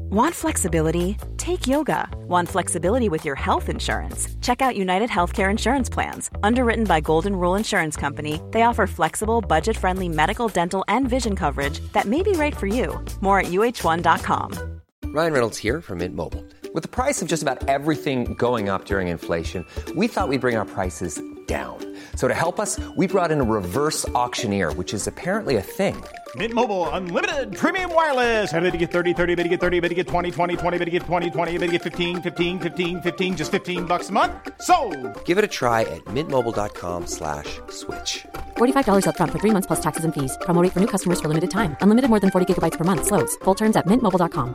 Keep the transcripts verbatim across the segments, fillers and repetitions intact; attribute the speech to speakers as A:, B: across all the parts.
A: Want flexibility? Take yoga. Want flexibility with your health insurance? Check out United Healthcare Insurance Plans. Underwritten by Golden Rule Insurance Company, they offer flexible, budget-friendly medical, dental, and vision coverage that may be right for you. More at U H one dot com.
B: Ryan Reynolds here from Mint Mobile. With the price of just about everything going up during inflation, we thought we'd bring our prices down. So to help us, we brought in a reverse auctioneer, which is apparently a thing.
C: Mint Mobile Unlimited Premium Wireless. How to get thirty, thirty, how to get thirty, how to get twenty, twenty, twenty, how to get twenty, twenty, how to get fifteen, fifteen, fifteen, fifteen, just fifteen bucks a month? Sold!
B: Give it a try at mintmobile.com slash switch.
D: forty-five dollars up front for three months plus taxes and fees. Promo rate for new customers for limited time. Unlimited more than forty gigabytes per month. Slows full terms at mint mobile dot com.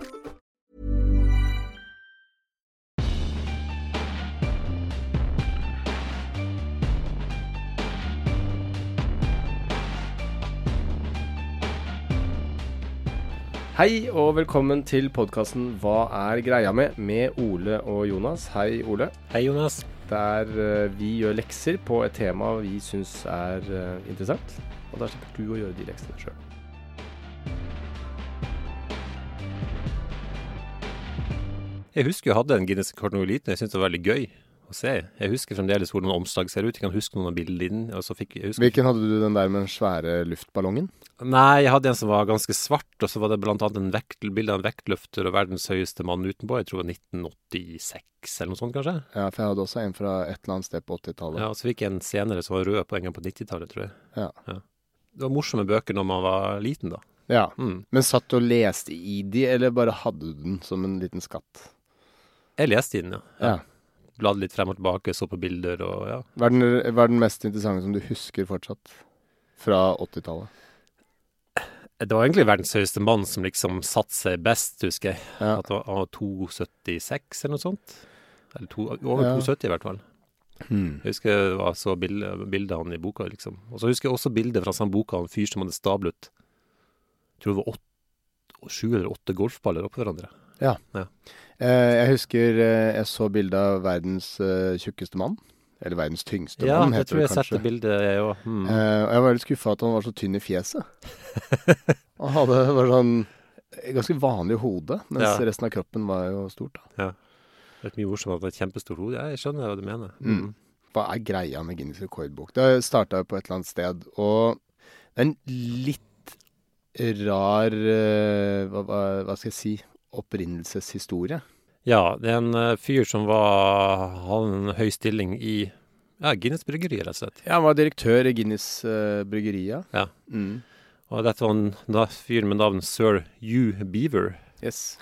E: Hei og velkommen til podcasten Hva er greia med? Med Ole og Jonas. Hei Ole.
F: Hei Jonas.
E: Der uh, vi gjør lekser på et tema vi synes er uh, interessant. Og da slipper du å gjøre de leksene selv.
F: Jeg husker jeg hadde en Guinness-rekord når jeg var liten. Jeg synes det var veldig gøy å se. Jeg husker fremdeles hvordan omslag ser ut. Jeg kan huske noen av bildene. Og så fikk jeg huske...
E: Hvilken hadde du den der med den svære luftballongen?
F: Nei, jeg hadde en som var ganske svart, og så var det blant annet en vekt, bilde av en vektløfter og verdens høyeste mann utenpå. Jeg tror det var nitten åttiseks eller noe sånt, kanskje.
E: Ja, for jeg hadde også en fra et eller annet sted på åttitallet.
F: Ja, og så fikk jeg en senere som var rød på en gang på nittitallet, tror jeg.
E: Ja.
F: Ja. Det var morsomme bøker når man var liten, da.
E: Ja,
F: mm.
E: Men satt du og leste i de, eller bare hadde du den som en liten skatt?
F: Jeg leste i den, ja.
E: Ja.
F: Bladde litt frem og tilbake, så på bilder og ja.
E: Hva er den, hva er den mest interessante som du husker fortsatt fra åttitallet?
F: Det var egentlig verdens høyeste mann som liksom satt seg best, husker jeg.
E: Ja.
F: At det var to syttiseks eller noe sånt. Eller to, over
E: Ja.
F: to sytti i hvert fall.
E: Hmm.
F: Jeg husker det var så bilde, bilde av han i boka, liksom. Og så husker jeg også bildet fra samme boka av en fyr som hadde stablet. Jeg tror det var åtte, sju eller åtte golfballer oppe hverandre.
E: Ja.
F: Ja.
E: Eh, jeg husker eh, jeg så bildet av verdens eh, tjukkeste mann. Eller verdens tyngste
F: Ja,
E: mann,
F: jeg
E: heter
F: tror
E: det
F: jeg
E: kanskje.
F: sette bildet, jeg også. Hmm.
E: Eh, og jeg var litt skuffet at han var så tynn i fjeset. Han hadde bare sånn ganske vanlig hode, mens
F: Ja.
E: resten av kroppen var jo stort. Da.
F: Ja. Det er mye morsomt at det er et kjempestort hode. Ja, jeg skjønner hva du mener.
E: Mm. Hva er greia med Guinness rekordbok? Det startet jo på et eller annet sted, og det er en litt rar, eh, hva, hva, hva skal jeg si, opprinnelseshistorie.
F: Ja, det er en uh, fyr som var, hadde en høy stilling i ja, Guinness bryggeri, rett og slett.
E: Ja, han var direktør i Guinness uh, bryggeriet.
F: Ja.
E: Mm.
F: Og dette var en da, fyr med navn Sir Hugh Beaver.
E: Yes.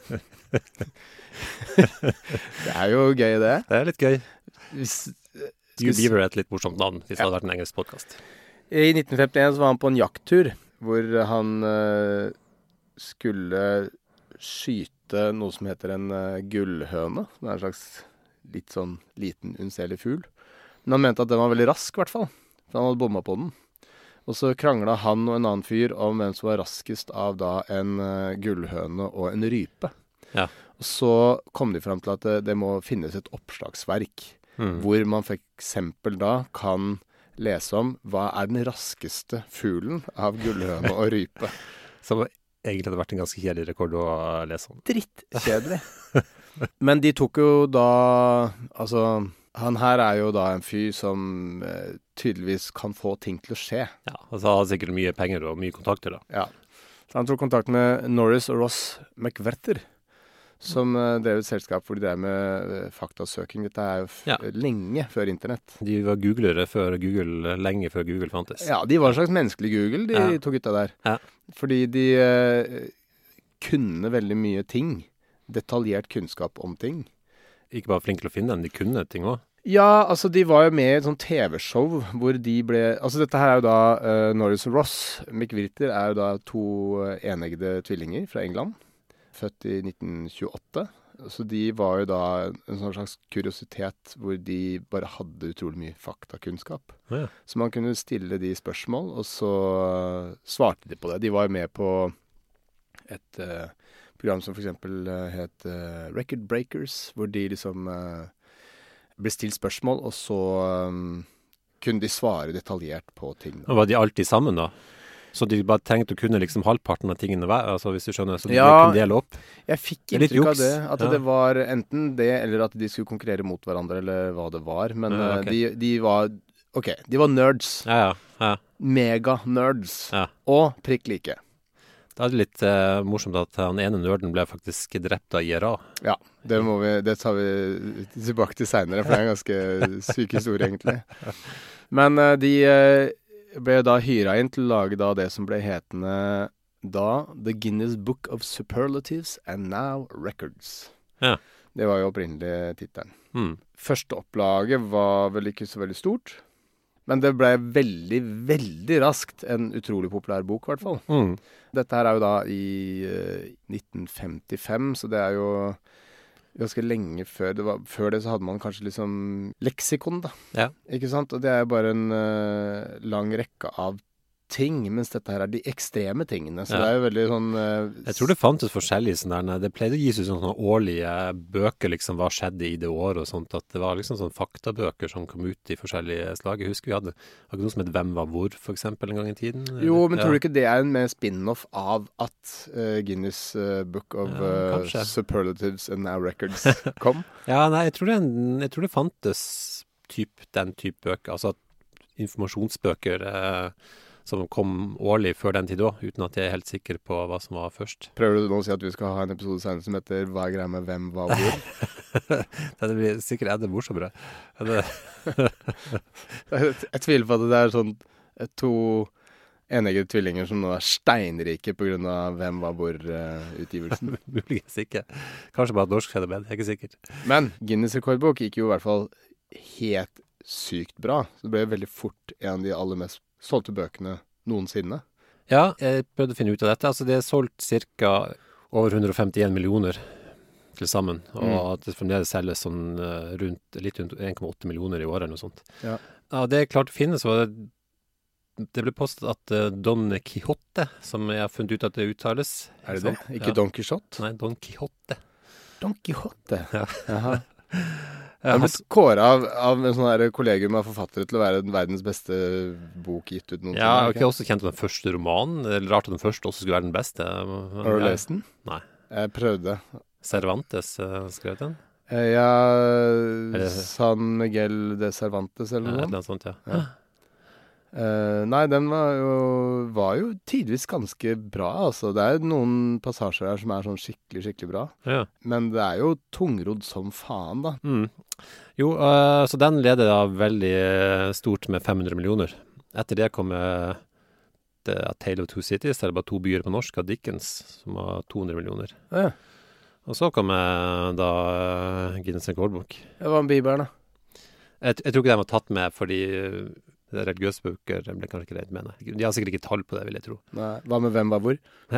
E: Det er jo gøy, det.
F: Det er litt gøy.
E: Hvis,
F: Hugh Beaver er et litt morsomt navn, hvis det hadde vært en engelsk podcast.
E: I nitten femtien så var han på en jakttur, hvor han uh, skulle skyte noe som heter en uh, gullhøne. Det er en slags litt sånn liten, unnselig fugl. Men han mente at den var veldig rask, i hvert fall. For han hadde bommet på den. Og så kranglet han og en annen fyr om hvem som var raskest av da en uh, gullhøne og en rype.
F: Ja.
E: Og så kom de frem til at det, det må finnes et oppslagsverk,
F: Mm.
E: hvor man for eksempel da kan lese om hva er den raskeste fuglen av gullhøne og rype.
F: Som egentlig hadde vært en ganske kjedelig rekord å lese om.
E: Drittkjedelig. Men de tok jo da, altså, han her er jo da en fyr som eh, tydeligvis kan få ting til å skje.
F: Ja, og så hadde han sikkert mye penger og mye kontakter da.
E: Ja. Så han tok kontakt med Norris og Ross McWhirter, som uh, drev et selskap hvor de drev med uh, faktasøking. Dette er jo f
F: Ja.
E: lenge før internett.
F: De var googlere før Google, lenge før Google fantes.
E: Ja, de var en slags menneskelig Google, de
F: Ja.
E: to gutta der.
F: Ja.
E: Fordi de uh, kunne veldig mye ting. Detaljert kunnskap om ting.
F: Ikke bare flink til å finne dem, de kunne ting også.
E: Ja, altså de var jo med i et sånt T V-show hvor de ble... Altså dette her er jo da uh, Norris og Ross. McWhirter er jo da to uh, eneggede tvillinger fra England. Født i nitten tjueåtte. Så de var jo da en sånn slags kuriositet hvor de bare hadde utrolig mye faktakunnskap.
F: Ja.
E: Så man kunne stille de spørsmål, og så svarte de på det. De var jo med på et uh, program som for eksempel uh, het uh, Record Breakers, hvor de liksom uh, ble stilt spørsmål, og så um, kunne de svare detaljert på ting. Da.
F: Og var de alltid sammen da? Så de bare trengte å kunne liksom halvparten av tingene hver, altså hvis du skjønner, så de
E: Ja,
F: kunne dele opp.
E: Jeg fikk
F: Det er litt
E: inntrykk av
F: juks.
E: det, at
F: Ja.
E: det var enten det, eller at de skulle konkurrere mot hverandre, eller hva det var. Men
F: Ja,
E: eh,
F: ok.
E: de, de var, ok, de var nerds.
F: Ja, ja, ja.
E: Mega-nerds.
F: Ja.
E: Og prikk like.
F: Det er litt eh, morsomt at han ene nerden ble faktisk drept av I R A.
E: Ja, det, må vi, det tar vi tilbake til senere, for det er en ganske syk historie, egentlig. Men eh, de eh, ble da hyret inn til å lage da det som ble hetende da The Guinness Book of Superlatives and Now Records.
F: Ja.
E: Det var jo opprinnelig tittelen.
F: Mm.
E: Første opplaget var vel ikke så veldig stort, men det ble veldig, veldig raskt en utrolig populær bok, i hvert fall.
F: Mm.
E: Dette her er jo da i eh, nitten femtifem, så det er jo ganske lenge før det var. Før det så hadde man kanskje liksom leksikon, da.
F: Ja.
E: Ikke sant? Og det er jo bare en eh, lang rekke av ting, mens dette her er de ekstreme tingene. Så
F: Ja.
E: det er jo veldig sånn eh,
F: Jeg tror det fantes forskjellige sånne der, det pleide å gis ut sånne årlige bøker, liksom, hva skjedde i det året og sånt, at det var liksom sånne faktabøker som kom ut i forskjellige slag. Jeg husker vi hadde, hadde noe som het Hvem var hvor, for eksempel, en gang i tiden.
E: Jo, men tror
F: Ja.
E: du ikke det er en mer spin-off av at eh, Guinness eh, Book of
F: Ja,
E: eh,
F: kanskje.
E: Superlatives and Now Records kom?
F: Ja, nei, jeg tror det, er en- jeg tror det fantes typ, den type bøker, altså informasjonsbøker eh, som kom årlig før den tid også, uten at jeg er helt sikker på hva som var først.
E: Prøver du nå å si at vi skal ha en episode senere som heter Hva er greia med hvem, hva, hvor?
F: Det blir sikkert enda morsommere. Det,
E: Jeg tviler på at det er sånn eh, to eneggede tvillinger som nå er steinrike på grunn av hvem, hva, hvor-utgivelsen.
F: muligens ikke. Kanskje bare et norsk fenomen, jeg er ikke sikker.
E: Men Guinness rekordbok gikk jo i hvert fall helt sykt bra. Så det ble veldig fort en av de aller mest solgte bøkene noensinne.
F: Ja, jeg prøvde å finne ut av dette. Altså, det er solgt cirka over hundre og femtien millioner til sammen, og
E: Mm.
F: at det fremdeles selges sånn eh, rundt, litt rundt en komma åtte millioner i året eller noe sånt.
E: Ja.
F: Ja, det er klart å finne, så det, det ble postet at eh, Don Quixote, som jeg har funnet ut at det uttales.
E: Er det det?
F: sant?
E: Ikke
F: Ja.
E: Don Quixote?
F: Nei, Don Quixote.
E: Don Quixote.
F: Ja.
E: Jaha.
F: Ja,
E: Han ble
F: altså-
E: kåret av, av en sånn her kollegium av forfattere til å være den verdens beste bok gitt ut noensinne.
F: ja, jeg har
E: ikke?
F: ikke også kjent den første romanen. Det er rart at den første også skulle være den beste.
E: Har du lest den?
F: Nei.
E: Jeg prøvde.
F: Cervantes uh, skrev den?
E: Eh, Ja,
F: det-
E: San Miguel de Cervantes
F: Ja,
E: eller
F: et
E: noe.
F: eller annet sånt, ja.
E: Ja. Eh, nei, den var jo, var jo tidvis ganske bra, altså. Det er noen passasjer her som er sånn skikkelig, skikkelig bra.
F: ja.
E: Men det er jo tungrodd som faen, da.
F: Mm. Jo, øh, så den leder da veldig øh, stort med fem hundre millioner. Etter det kommer The A Tale of Two Cities, det er bare to byer på norsk, av Dickens, som har to hundre millioner.
E: Ja.
F: Og så kommer da øh, Guinness rekordbok.
E: Det var en bibel, da.
F: Jeg, jeg tror ikke den var tatt med, fordi øh, det er religiøse bøker ble kanskje ikke redd med. Nei. De har sikkert ikke tall på det, vil jeg tro.
E: Nei. Hva med hvem var hvor?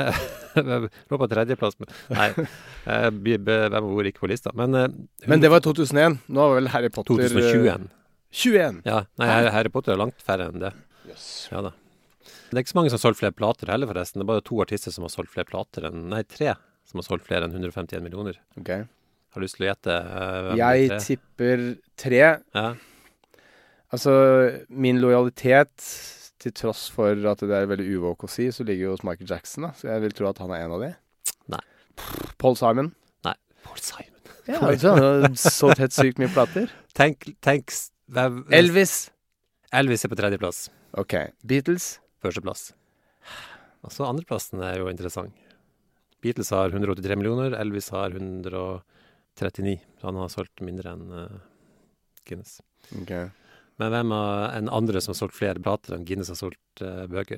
F: Lå på tredjeplass. Men, nei, eh, bi- be- hvem var hvor ikke på lista. Men, øh,
E: Men det var to tusen én. Nå var vel Harry Potter
F: to tusen og tjue.
E: tjueen.
F: Ja, nei, Harry, Harry Potter er langt færre enn det. Ja da. Det er ikke så mange som har solgt flere plater heller, forresten. Det er bare to artister som har solgt flere plater enn, nei, tre som har solgt flere enn hundre og femtien millioner.
E: Ok.
F: Har du lyst til å gjette? eh, hvem
E: Jeg
F: de tre?
E: tipper tre.
F: Ja.
E: Altså, min lojalitet, til tross for at det er veldig uvåk å si, så ligger jo hos Michael Jackson, da. Så jeg vil tro at han er en av de.
F: Nei.
E: Paul Simon.
F: Nei, Paul Simon.
E: Ja, altså, han har solgt helt sykt mye plater.
F: Tenk, tenk s- hvem-
E: Elvis.
F: Elvis er på tredjeplass.
E: Ok. Beatles.
F: Førsteplass. Og så andreplassen er jo interessant. Beatles har hundre og åttitre millioner, Elvis har hundre og trettini. Så han har solgt mindre enn eh, Guinness.
E: Ok.
F: Men hvem er en andre som har solgt flere plater enn Guinness har solgt eh, bøker?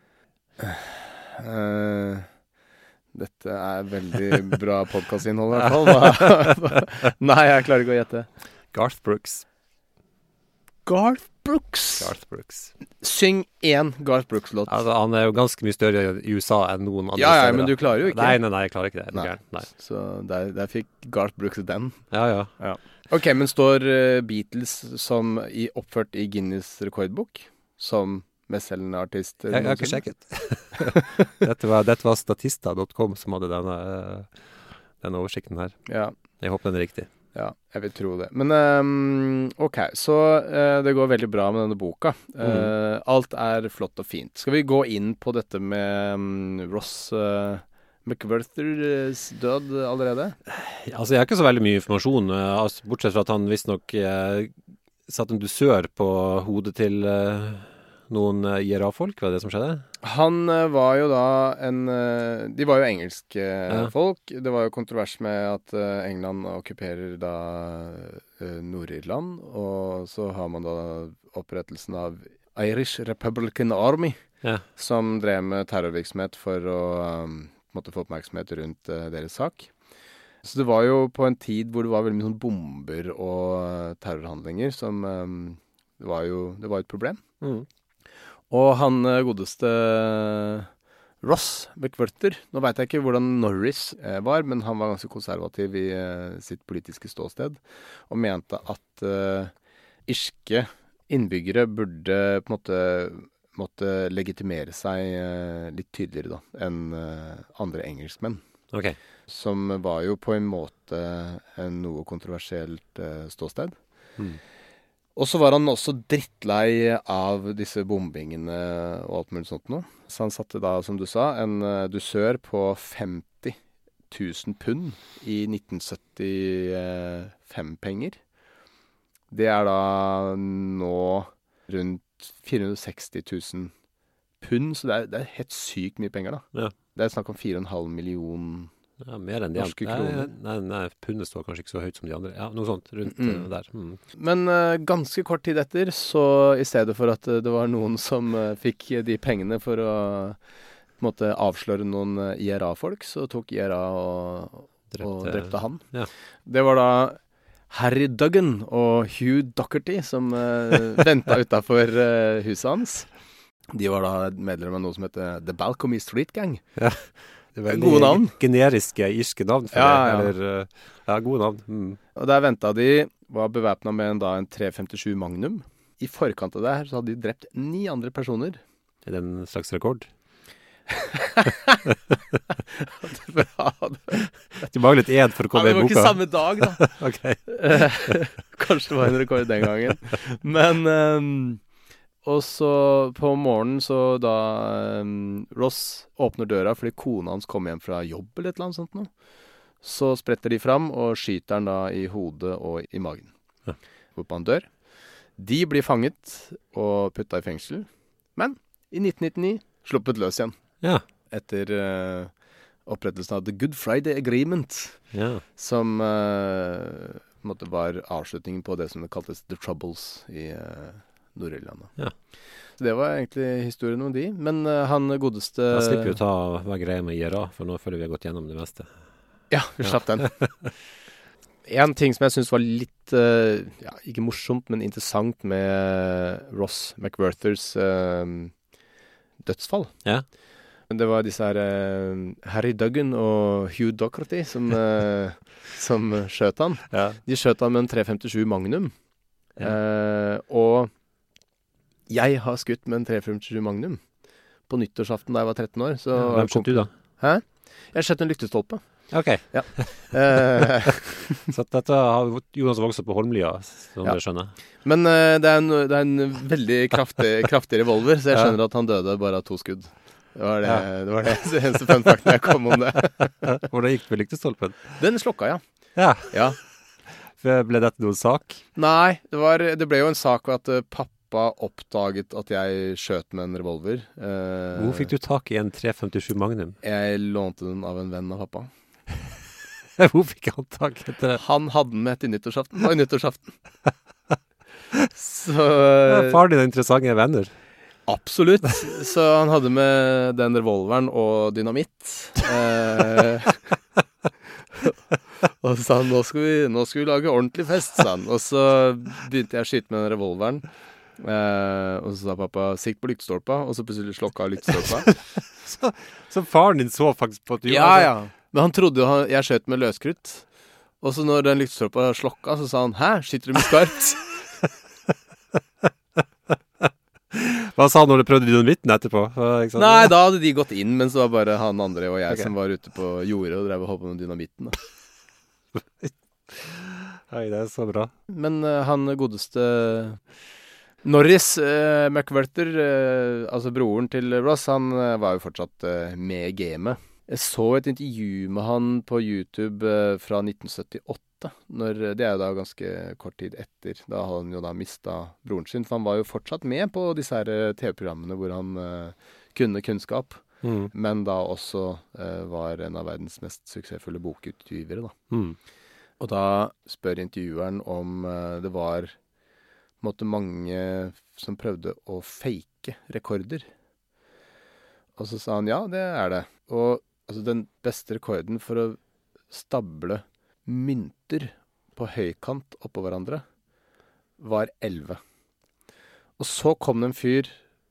E: Eh, dette er veldig bra podcastinnhold, i hvert fall. Hva- Nei, jeg klarer ikke å gjette.
F: Garth Brooks.
E: Garth Brooks.
F: Garth Brooks.
E: Syng én Garth Brooks-låt.
F: Altså, han er jo ganske mye større i U S A enn noen andre
E: Ja, ja,
F: steder,
E: men
F: da.
E: du klarer jo ikke.
F: Nei, nei, nei, jeg klarer ikke det. Er du
E: Nei.
F: gæren? Nei.
E: Så der, der fikk Garth Brooks den.
F: Ja, ja.
E: Ok, men står eh, Beatles som i, oppført i Guinness rekordbok som mestselgende artist?
F: Jeg, jeg har ikke sjekket. dette var, dette var statista punktum com som hadde denne, eh, denne oversikten her.
E: Ja.
F: Jeg håper den er riktig.
E: Ja, jeg vil tro det. Men um, ok, så uh, det går veldig bra med denne boka. Uh, mm. Alt er flott og fint. Skal vi gå inn på dette med um, Ross uh, McWhirters død allerede?
F: Altså, jeg har ikke så veldig mye informasjon, uh, altså, bortsett fra at han visstnok uh, satt en dusør på hodet til uh, noen uh, I R A-folk. Hva er det som skjedde?
E: Han uh, var jo da en uh, De var jo engelske uh, ja. folk. Det var jo kontrovers med at uh, England okkuperer da uh, Nord-Irland, og så har man da opprettelsen av Irish Republican Army, ja. som drev med terrorvirksomhet for å um, måtte få oppmerksomhet rundt uh, deres sak. Så det var jo på en tid hvor det var veldig mye sånn bomber og uh, terrorhandlinger som um, det var jo det var et problem. Mm. Og han godeste Ross McWhirter, nå vet jeg ikke hvordan Norris eh, var, men han var ganske konservativ i eh, sitt politiske ståsted, og mente at eh, irske innbyggere burde på en måte måtte legitimere seg eh, litt tydeligere da, enn eh, andre engelskmenn.
F: Okay.
E: Som var jo på en måte en noe kontroversielt eh, ståsted. Mm. Og så var han også drittlei av disse bombingene og alt mulig sånt nå. Så han satte da, som du sa, en uh, dusør på femti tusen pund i nitten syttifem-penger. Det er da nå rundt fire hundre og seksti tusen pund, så det er, det er helt sykt mye penger da. Ja. Det er snakk om fire komma fem millioner
F: Ja, mer enn de
E: norske kroner.
F: Nei, nei, nei, pundet står kanskje ikke så høyt som de andre. Ja, noe sånt rundt mm. uh, der. Mm.
E: Men uh, ganske kort tid etter, så i stedet for at uh, det var noen som uh, fikk de pengene for å på en måte avsløre noen uh, I R A-folk, så tok I R A og drepte, og drepte han. Ja. Det var da Harry Duggan og Hugh Doherty som uh, ventet utenfor uh, huset hans. De var da medlemmer av noe som heter The Balcombe Street Gang. Ja.
F: Det er gode navn. Generiske irske navn for
E: ja,
F: det.
E: Ja.
F: Eller, ja, gode navn. Mm.
E: Og der ventet de, var bevæpnet med en, da, en tre femtisju Magnum. I forkant av det her så hadde de drept ni andre personer.
F: Er det en slags rekord?
E: det er bra.
F: Du manglet ed for å komme
E: ja,
F: i boka.
E: Det var ikke samme dag da.
F: Ok.
E: Kanskje det var en rekord den gangen. Men... Um, Og så på morgenen så da um, Ross åpner døra fordi kona hans kommer hjem fra jobb eller et eller annet sånt nå. Så spretter de fram og skyter han da i hodet og i magen. Ja. Hvorpå han dør. De blir fanget og puttet i fengsel. Men i nitten nittini sluppet løs igjen.
F: Ja.
E: Etter uh, opprettelsen av The Good Friday Agreement. Ja. Som uh, på en måte var avslutningen på det som det kaltes The Troubles i... Uh, Nord-Irland.
F: Ja.
E: Så det var egentlig historien om de. Men uh, han godeste...
F: Da slipper vi å ta hva greia med I R A, for nå føler vi har gått gjennom det meste.
E: Ja, vi slapp ja. den. En ting som jeg synes var litt, uh, ja, ikke morsomt, men interessant med Ross McWhirters uh, dødsfall.
F: Ja.
E: Det var disse her uh, Harry Duggan og Hugh Doherty som, uh, som skjøt han. Ja. De skjøt han med en tre femtisju Magnum. Ja. Uh, og jeg har skutt med en tre femtisju Magnum på nyttårsaften da jeg var tretten år. Så
F: ja, hvem skjøt du da?
E: Hæ? Jeg skjøt en lyktestolpe.
F: Ok.
E: Ja. uh,
F: så dette har Jonas vokst på Holmlia, som ja. du skjønner.
E: Men uh, det, er en, det er en veldig kraftig, kraftig revolver, så jeg skjønner ja. at han døde bare av to skudd. Det var det, ja. det, var det eneste funfakten jeg kom om det.
F: Hvordan gikk det med lyktestolpen?
E: Den slokka, ja.
F: Ja.
E: Ja.
F: Ble dette noen sak?
E: Nei, det, var, det ble jo en sak at uh, pappa oppdaget at jeg skjøt med en revolver. Uh,
F: Hvor fikk du tak i en tre femtisju Magnum?
E: Jeg lånte den av en venn av pappa.
F: Hvor fikk han tak i det?
E: Han hadde den med til nyttårsaften. Og nyttårsaften. Så...
F: Ja, far din er interessante venner.
E: Absolutt. Så han hadde med den revolveren og dynamitt. Uh, og så sa han, nå skal, vi, nå skal vi lage ordentlig fest, sa han. Og så begynte jeg å skyte med den revolveren. Eh, og så sa pappa, sikt på lyktestolpa, og så plutselig slokka lyktestolpa.
F: så, så faren din så faktisk på at du...
E: Ja, altså. Ja. Men han trodde jo han, jeg skjøt med løskrutt. Og så når den lyktestolpa slokka, så sa han, hæ, skyter du med skarpt?
F: Hva sa han når du prøvde dynamitten etterpå?
E: Nei, da hadde de gått inn, mens det var bare han andre og jeg okay. som var ute på jordet og drev og hoppet med dynamitten. Da.
F: Nei, det er så bra.
E: Men uh, han godeste Norris uh, McWhirter, uh, altså broren til Ross, han uh, var jo fortsatt uh, med i gamet. Jeg så et intervju med han på YouTube uh, fra nitten syttiåtte. Når, det er jo da ganske kort tid etter. Da hadde han jo da mistet broren sin, for han var jo fortsatt med på disse her uh, T V-programmene hvor han uh, kunne kunnskap. Mm. Men da også uh, var en av verdens mest suksessfulle bokutgivere, da. Mm. Og da spør intervjueren om uh, det var på en måte mange som prøvde å fake rekorder. Og så sa han ja, det er det. Og altså, den beste rekorden for å stable mynter på høykant oppå hverandre var elleve. Og så kom det en fyr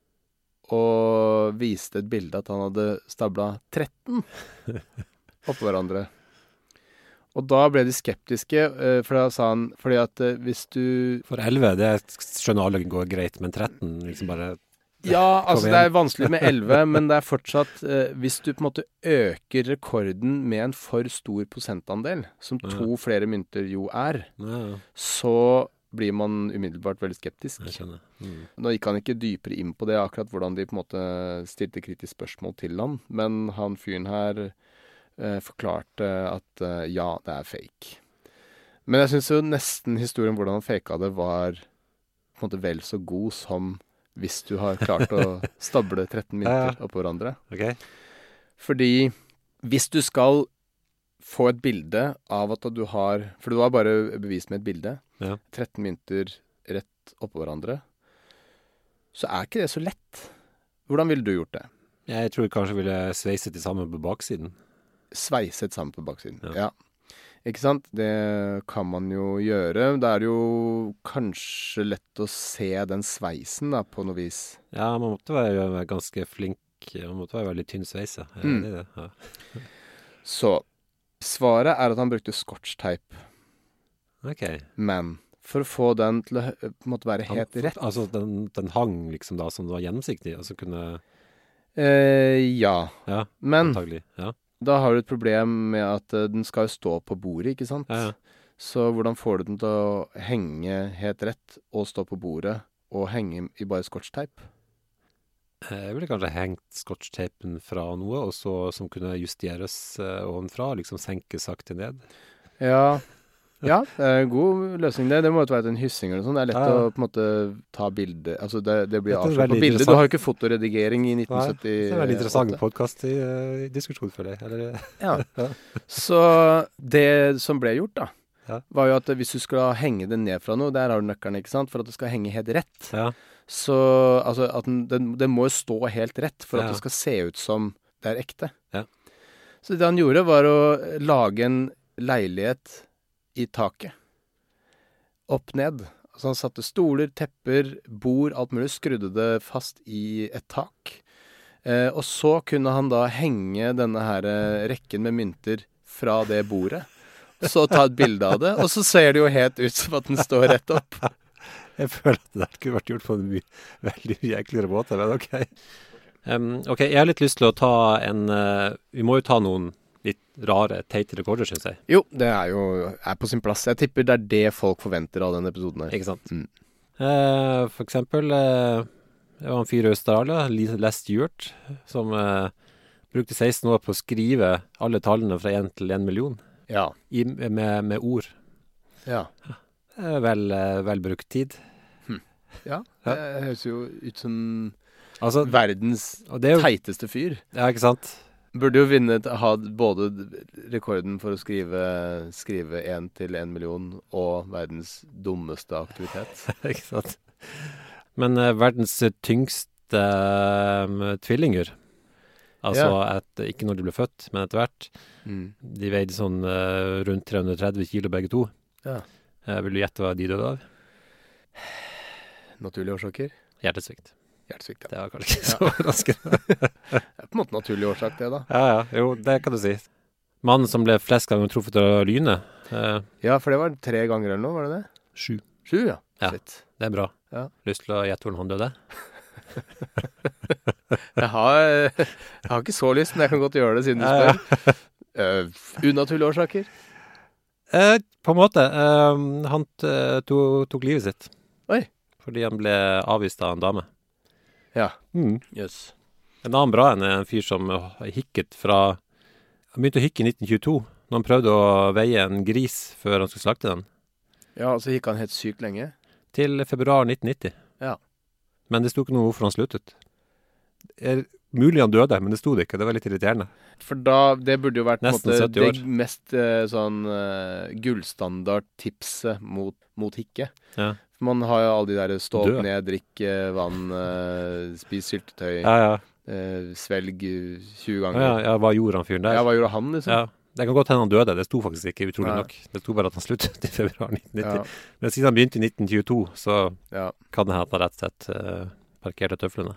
E: og viste et bilde at han hadde stablet tretten oppå hverandre. Og da ble de skeptiske, for da sa han, fordi at hvis du...
F: For elleve, det skjønner alle går greit, men tretten liksom bare...
E: Ja, altså det er vanskelig med elleve, men det er fortsatt, eh, hvis du på en måte øker rekorden med en for stor prosentandel, som to ja. flere mynter jo er, ja. så blir man umiddelbart veldig skeptisk.
F: Jeg skjønner. Mm.
E: Nå gikk han ikke dypere inn på det, akkurat hvordan de på en måte stilte kritisk spørsmål til han, men han fyren her eh, forklarte at eh, ja, det er fake. Men jeg synes jo nesten historien om hvordan han faket det var på en måte vel så god som hvis du har klart å stable tretten mynter oppå hverandre.
F: Okay.
E: Fordi hvis du skal få et bilde av at du har, for du har bare bevist med et bilde, ja. tretten mynter rett oppå hverandre, så er ikke det så lett. Hvordan ville du gjort det?
F: Jeg tror kanskje jeg ville sveiset det sammen på baksiden.
E: Sveiset sammen på baksiden, ja. ja. Ikke sant? Det kan man jo gjøre. Det er jo kanskje lett å se den sveisen da, på noe vis.
F: Ja, man måtte være ganske flink. Man måtte være veldig tynn sveise. Mm. Det det. Ja.
E: Så, svaret er at han brukte scotch-teip.
F: Ok.
E: Men for å få den til å på en måte være helt han, rett.
F: Altså, den, den hang liksom da, som det var gjennomsiktig, og så kunne...
E: Eh, ja.
F: Ja,
E: men...
F: antagelig, ja.
E: Da har du et problem med at uh, den skal stå på bordet, ikke sant?
F: Ja, ja.
E: Så hvordan får du den til å henge helt rett og stå på bordet og henge i bare scotch-teip?
F: Jeg ville kanskje hengt scotch-teipen fra noe, og så som kunne justeres uh, ovenfra, liksom senke sakte ned.
E: Ja, ja, det er en god løsning det. Det må jo være en hyssing eller sånn. Det er lett ja, ja. å på en måte ta bilde. Altså det, det blir avslørt på bildet. Du har jo ikke fotoredigering i nitten sytti.
F: Nei, det er en veldig interessant podcast i uh, diskusjon for deg. Eller?
E: Ja. Så det som ble gjort da, ja. var jo at hvis du skal henge den ned fra noe, der har du nøkkelen, ikke sant? For at det skal henge helt rett.
F: Ja.
E: Så altså, at den, den, den må jo stå helt rett for at ja. det skal se ut som det er ekte.
F: Ja.
E: Så det han gjorde var å lage en leilighet i taket. Opp ned. Altså han satte stoler, tepper, bord, alt mulig, skrudde det fast i et tak. Eh, og så kunne han da henge denne her rekken med mynter fra det bordet. Så ta et bilde av det, og så ser det jo helt ut som at den står rett opp.
F: Jeg føler at det der kunne vært gjort på en mye, veldig mye enklere måte, men ok. Um, ok, jeg har litt lyst til å ta en... Uh, vi må jo ta noen litt rare, teite rekorder, synes jeg.
E: Jo, det er jo er på sin plass. Jeg tipper det er det folk forventer av denne episoden her.
F: Ikke sant? Mm. Uh, for eksempel, uh, det var en fyr i Australia, Les Stewart, som uh, brukte seksten år på å skrive alle tallene fra en til en million.
E: Ja.
F: I, med, med ord.
E: Ja.
F: Uh, vel, uh, vel brukt tid.
E: Hm. Ja, det høres jo ut som
F: altså,
E: verdens jo, teiteste fyr.
F: Ja, ikke sant?
E: Burde jo vinne, ha både rekorden for å skrive, skrive en til en million og verdens dummeste aktivitet.
F: Ikke sant? Men uh, verdens tyngste uh, tvillinger, altså ja. et, ikke når de ble født, men etter hvert, mm. de veide sånn uh, rundt tre hundre og tretti kilo begge to.
E: Ja.
F: Uh, vil du gjette hva de døde av?
E: Naturlige årsaker?
F: Hjertesvikt.
E: Hjertesvikt, ja.
F: Det var kanskje ikke så overraskende.
E: Det er på en måte naturlig årsak, det da.
F: Ja, ja. Jo, det kan du si. Mannen som ble flest ganger truffet av lyne. Uh,
E: ja, for det var tre ganger eller noe, var det det?
F: Sju.
E: Sju, ja.
F: Ja,
E: Shit.
F: Det er bra.
E: Ja.
F: Lyst til å gjette hvordan han døde?
E: jeg, har, jeg har ikke så lyst, men jeg kan godt gjøre det siden du spør. uh, unaturlige årsaker?
F: Eh, på en måte. Eh, han t- to, tok livet sitt.
E: Oi.
F: Fordi han ble avvist av en dame.
E: Ja.
F: Mm.
E: Jøss.
F: En annen bra en er en fyr som hikket fra... Han begynte å hikke i nitten tjueto, når han prøvde å veie en gris før han skulle slakte den.
E: Ja, og så gikk han helt sykt lenge.
F: Til februar nitten nitti.
E: Ja.
F: Men det sto ikke noe hvorfor han sluttet. Det er mulig han døde, men det sto det ikke. Det var litt irriterende.
E: For da, det burde jo vært på en
F: Nesten
E: måte,
F: sytti år.
E: det mest eh, sånn eh, gullstandard tipset mot, mot hikke.
F: Ja.
E: Man har jo alle de der stå
F: Dø.
E: opp ned, drikk eh, vann, eh, spis syltetøy,
F: Ja, ja.
E: eh, svelg eh, tjue ganger.
F: Ja, ja, hva gjorde han fyren der?
E: Ja, hva gjorde han liksom?
F: Ja. Det kan godt hende han døde, det sto faktisk ikke utrolig
E: Nei.
F: nok. Det sto bare at han sluttet i februar nitten nitti.
E: Ja.
F: Men siden han begynte i nitten tjueto, så
E: Ja.
F: kan det hende at han rett og slett uh, parkerte tøflene.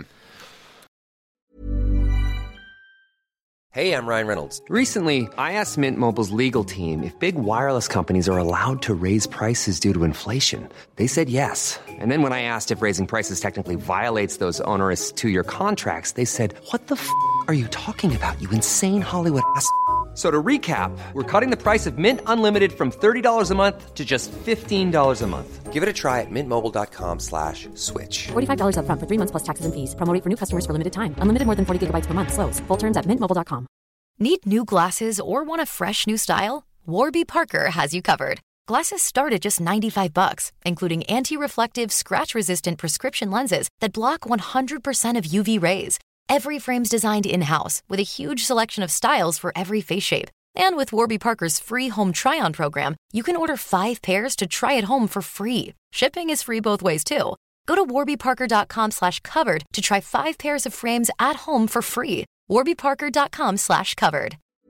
B: Hey, I'm Ryan Reynolds. Recently, I asked Mint Mobile's legal team if big wireless companies are allowed to raise prices due to inflation. They said yes. And then when I asked if raising prices technically violates those onerous two-year contracts, they said, what the f*** are you talking about, you insane Hollywood ass f- So to recap, we're cutting the price of Mint Unlimited from thirty dollars a month to just fifteen dollars a month. Give it a try at mintmobile.com slash switch.
D: forty-five dollars up front for three months plus taxes and fees. Promo rate for new customers for limited time. Unlimited more than forty gigabytes per month. Slows full terms at mint mobile dot com.
G: Need new glasses or want a fresh new style? Warby Parker has you covered. Glasses start at just ninety-five bucks, including anti-reflective, scratch-resistant prescription lenses that block one hundred percent of U V rays. Every frame's designed in-house with a huge selection of styles for every face shape. And with Warby Parker's free home try-on program, you can order five pairs to try at home for free. Shipping is free both ways, too. Go to warbyparker.com slash covered to try five pairs of frames at home for free. warbyparker.com slash covered.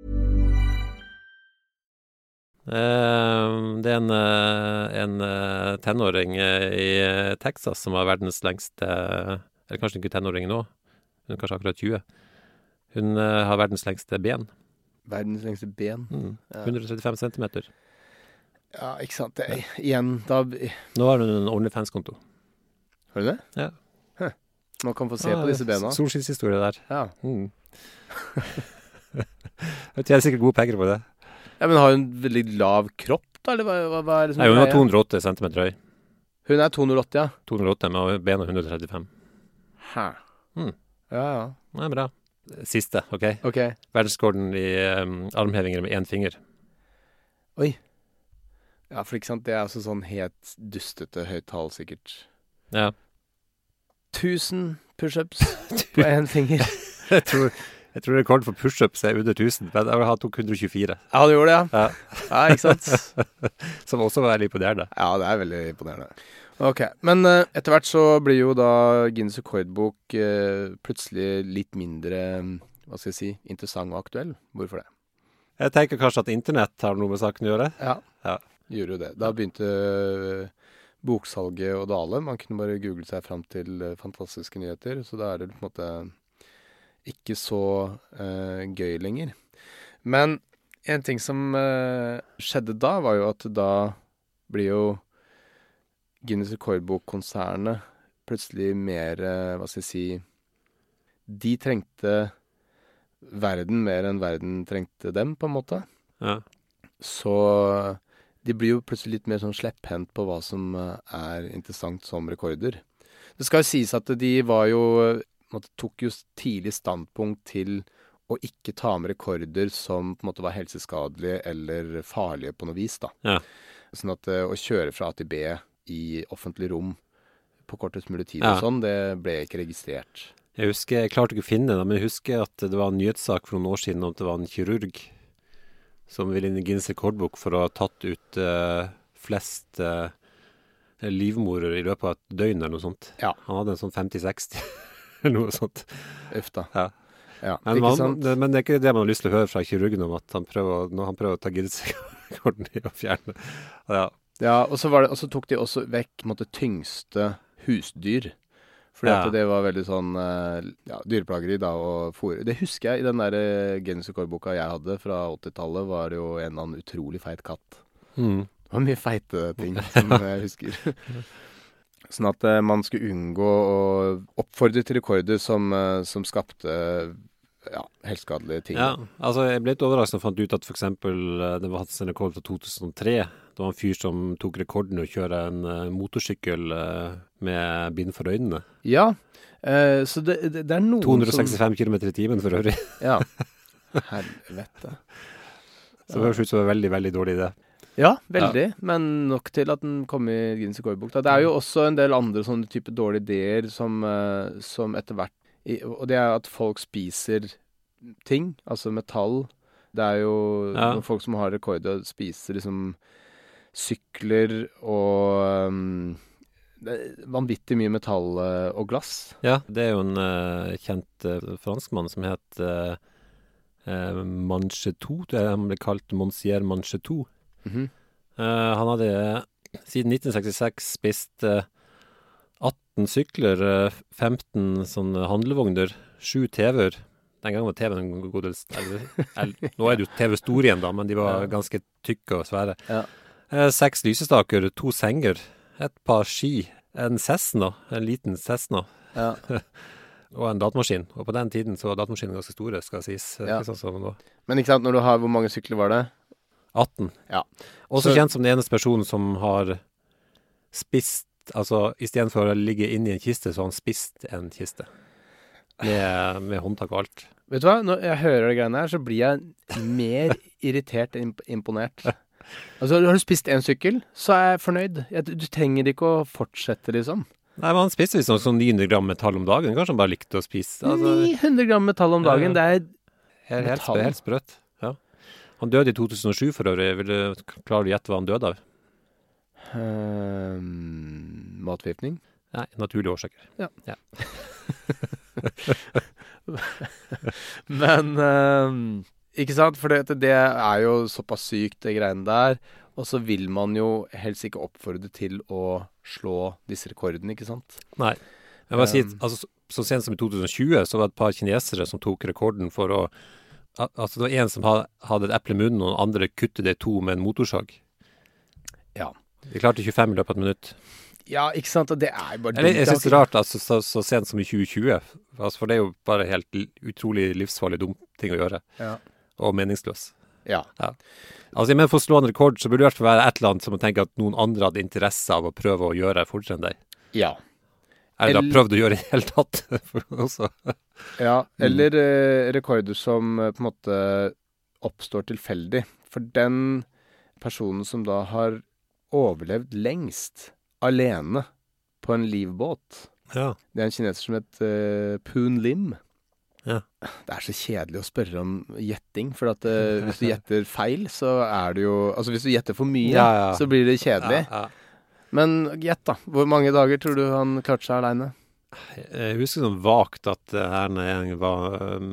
F: Uh, det er en, uh, en uh, tenåring uh, i Texas som har verdens lengste, eller kanskje ikke tenåring nå, hun er kanskje akkurat tjue. Hun uh, har verdens lengste ben.
E: Verdens lengste ben.
F: Mm.
E: Ja.
F: hundre og trettifem centimeter.
E: Ja, ikke sant. Det er, igjen, da...
F: Nå har hun en OnlyFans-konto.
E: Har du det?
F: Ja.
E: Huh. Man kan få se på disse bena.
F: Solskinnshistorie der.
E: Ja.
F: Mm. Jeg er sikkert gode penger på det.
E: Ja, men har hun en veldig lav kropp, da? Eller hva, hva, hva er det som
F: Nei, hun har
E: greier?
F: to hundre og åtti centimeter høy.
E: Hun er to hundre og åtti, ja.
F: to hundre og åtti med bena hundre og trettifem.
E: Hæ.
F: Mm.
E: Ja, ja.
F: Det er bra. Siste, ok?
E: Ok.
F: Verdensrekorden i um, armhevinger med én finger.
E: Oi. Ja, for ikke sant, det er altså sånn helt dustete høyt tall, sikkert.
F: Ja.
E: Tusen pushups på én finger.
F: Jeg tror, jeg tror rekorden for pushups er under tusen, men jeg har tok hundre og tjuefire.
E: Ja, du gjorde det, ja.
F: Ja.
E: Ja, ikke sant?
F: Som også var veldig imponerende.
E: Ja, det er veldig imponerende. Ok, men uh, etter hvert så blir jo da Guinness rekordbok uh, plutselig litt mindre, um, hva skal jeg si, interessant og aktuell. Hvorfor det?
F: Jeg tenker kanskje at internett har noe med saken å gjøre.
E: Ja,
F: Ja.
E: gjorde jo det. Da begynte uh, boksalget å dale. Man kunne bare google seg frem til uh, fantastiske nyheter, så da er det på en måte ikke så uh, gøy lenger. Men en ting som uh, skjedde da, var jo at da blir jo Guinness rekordbok-konsernet plutselig mer, uh, hva skal jeg si, de trengte verden mer enn verden trengte dem, på en måte.
F: Ja.
E: Så de blir jo plutselig litt mer sånn slepphendt på hva som uh, er interessant som rekorder. Det skal jo sies at de var jo, måtte, tok jo tidlig standpunkt til å ikke ta med rekorder som på en måte var helseskadelige eller farlige på noe vis, da.
F: Ja.
E: Sånn at uh, å kjøre fra A til B i offentlig rom på kortest mulig tid
F: Ja.
E: og sånn, det ble ikke registrert.
F: Jeg husker, jeg klarte ikke å finne det, men jeg husker at det var en nyhetssak for noen år siden om at det var en kirurg som ville inn i Guinness rekordbok for å ha tatt ut uh, flest uh, livmorer i løpet av et døgn eller noe sånt.
E: Ja.
F: Han hadde en sånn femti seksti eller noe sånt.
E: Uff da.
F: Ja.
E: Ja,
F: Men,
E: ikke
F: man,
E: sant?
F: det, men det er ikke det man har lyst til å høre fra kirurgen om at han prøver, når han prøver å ta Guinness rekorden i å fjerne. Ja.
E: Ja, og så, var det, og så tok de også vekk måtte, tyngste husdyr. Fordi
F: Ja.
E: at det var veldig sånn eh, ja, dyreplageri da, og fôr. Det husker jeg i den der eh, Guinness rekordboka jeg hadde fra åttitallet, var det jo en eller annen utrolig feit katt.
F: Mm.
E: Det var mye feite ting som jeg husker. Sånn at eh, man skulle unngå å oppfordre til rekorder som, eh, som skapte ja, helt skadelige ting.
F: Ja, altså jeg ble litt overrasket og fant ut at for eksempel det var hatt en rekord fra to tusen og tre. Det var en fyr som tok rekorden å kjøre en uh, motorsykkel uh, med bind for øynene.
E: Ja, uh, så det, det, det er noen
F: to hundre sekstifem kilometer i timen for øvrig.
E: Ja, helvete.
F: Så det høres ut som en veldig, veldig dårlig idé.
E: Ja, veldig, ja. Men nok til at den kom i Guinness rekordbok. Det er jo også en del andre sånne type dårlige ideer som, uh, som etter hvert, i, og det er at folk spiser ting, altså metall. Det er jo ja. Noen folk som har rekorder og spiser liksom sykler og um, det er vanvittig mye metall uh, og glass. Ja,
F: det er jo en uh, kjent uh, franskmann som heter uh, Manchetou, det er han ble kalt Monsieur Manchetou. Mm-hmm. Uh, han hadde siden nitten sekstiseks spist uh, atten sykler, uh, femten sånne handlevogner, sju T V-er. Den gangen var T V-en en god del... Eller, eller, nå er det jo T V stor igjen da, men de var ja. Ganske tykke og svære. Ja. Uh, seks lysestaker, to senger, et par ski, en Cessna, en liten Cessna. Ja. Og en datamaskin. Og på den tiden så var datamaskinen ganske store, skal sies. Ja. Ikke sånn som nå.
E: Men ikke sant, når du har, hvor mange sykler var det?
F: atten. Ja. Også så, kjent som den eneste personen som har spist, altså i stedet for å ligge inne i en kiste, så har han spist en kiste. Med, med håndtak og alt.
E: Vet du hva? Når jeg hører det greiene her, så blir jeg mer irritert enn imponert. Altså, har du spist en sykkel, så er jeg fornøyd. Jeg, du trenger ikke å fortsette, liksom.
F: Nei, men han spiste visst sånn ni hundre gram metall om dagen. Kanskje han bare likte å spise. Altså,
E: ni hundre gram metall om dagen, det er
F: helt, metall. Helt sprøtt. Han døde i to tusen og sju for øvrig. Vil du klare å gjette hva han døde av?
E: Um, matforgiftning?
F: Nei, naturlige årsaker.
E: Ja. ja. Men, um, ikke sant? For det, det er jo såpass sykt, det greiene der. Og så vil man jo helst ikke oppfordre til å slå disse rekordene, ikke sant?
F: Nei. Jeg vil si, altså, så sent som i to tusen og tjue så var det et par kinesere som tok rekorden for å Altså det var en som hadde et eple i munnen, og den andre kuttet det to med en motorsag.
E: Ja.
F: De klarte tjuefem i løpet av et minutt.
E: Ja, ikke sant, og det er bare...
F: Eller, jeg synes det er rart, altså, så, så sent som i tjue tjue, altså, for det er jo bare helt utrolig livsfarlig dum ting å gjøre. Ja. Og meningsløs.
E: Ja.
F: ja. Altså, men for å slå en rekord, så burde det i hvert fall være et eller annet som man tenker at noen andre hadde interesse av å prøve å gjøre fortere enn deg.
E: Ja.
F: Eller da prøvd å gjøre i det hele tatt. også.
E: Ja, eller eh, rekorder som eh, på en måte oppstår tilfeldig. For den personen som da har overlevd lengst alene på en livbåt, ja. Det er en kineser som heter eh, Poon Lim. Ja. Det er så kjedelig å spørre om gjetting, for at eh, hvis du gjetter feil, så er det jo... Altså hvis du gjetter for mye, ja, ja. Så blir det kjedelig. Ja, ja. Men gjett da, hvor mange dager tror du han klarte seg alene?
F: Jeg husker sånn vagt at det her var um,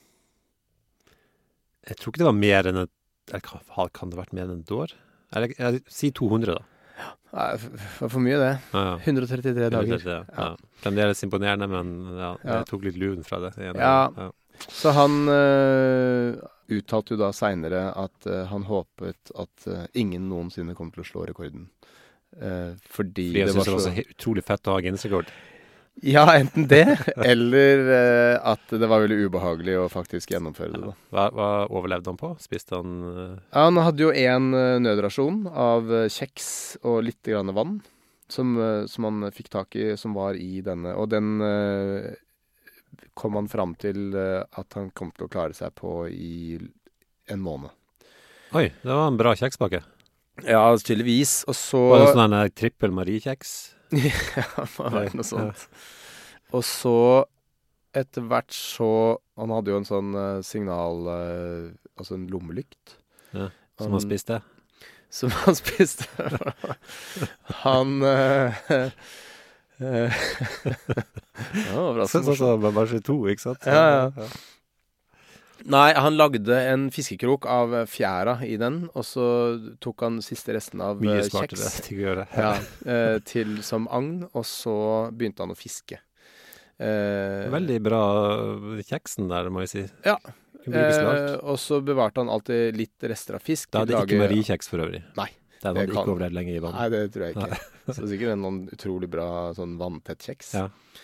F: jeg tror ikke det var mer enn et, eller kan, kan det ha vært mer enn et år? Eller jeg, jeg sier to hundre da.
E: Nei, det var for mye det. Ja, ja. hundre og trettitre dager.
F: hundre og trettitre, ja. Ja. Fremdeles imponerende, men ja, ja. Jeg tok litt luen fra det.
E: Ja. Ja, så han uh, uttalte jo da senere at uh, han håpet at uh, ingen noensinne kom til å slå rekorden. Uh, fordi, fordi
F: jeg
E: det
F: synes
E: var så...
F: det var så utrolig fett å ha Guinness-rekord.
E: Ja, enten det, eller uh, at det var veldig ubehagelig å faktisk gjennomføre det. Da.
F: Hva, hva overlevde han på? Spiste han... Uh...
E: Ja, han hadde jo en uh, nødrasjon av uh, kjeks og litt grann vann, som, uh, som han fikk tak i, som var i denne. Og den uh, kom han fram til uh, at han kom til å klare seg på i en måned.
F: Oi, det var en bra kjekspakke.
E: Ja, tydeligvis. Og så...
F: Var det sånn en trippel Marie-kjeks?
E: Ja, det var noe sånt. Og så, etter hvert så... Han hadde jo en sånn uh, signal... Uh, altså en lommelykt.
F: Ja, som han, han spiste?
E: Som han spiste. han... Uh, uh, ja, bra
F: sånn som bare ikke to, ikke sant?
E: Ja, ja. ja. Nei, han lagde en fiskekrok av fjæra i den, og så tok han siste resten av
F: Mye
E: kjeks.
F: Mye smartere til å gjøre.
E: Ja, eh, til som agn, og så begynte han å fiske.
F: Eh, Veldig bra kjeksen der, må jeg si.
E: Ja, eh, og så bevarte han alltid litt rester av fisk.
F: Da hadde ikke lage... Marie-kjeks for øvrig.
E: Nei.
F: Den hadde ikke overlevd lenge i vann.
E: Nei, det tror jeg ikke. Så sikkert en noen utrolig bra sånn vanntett kjeks.
F: Ja.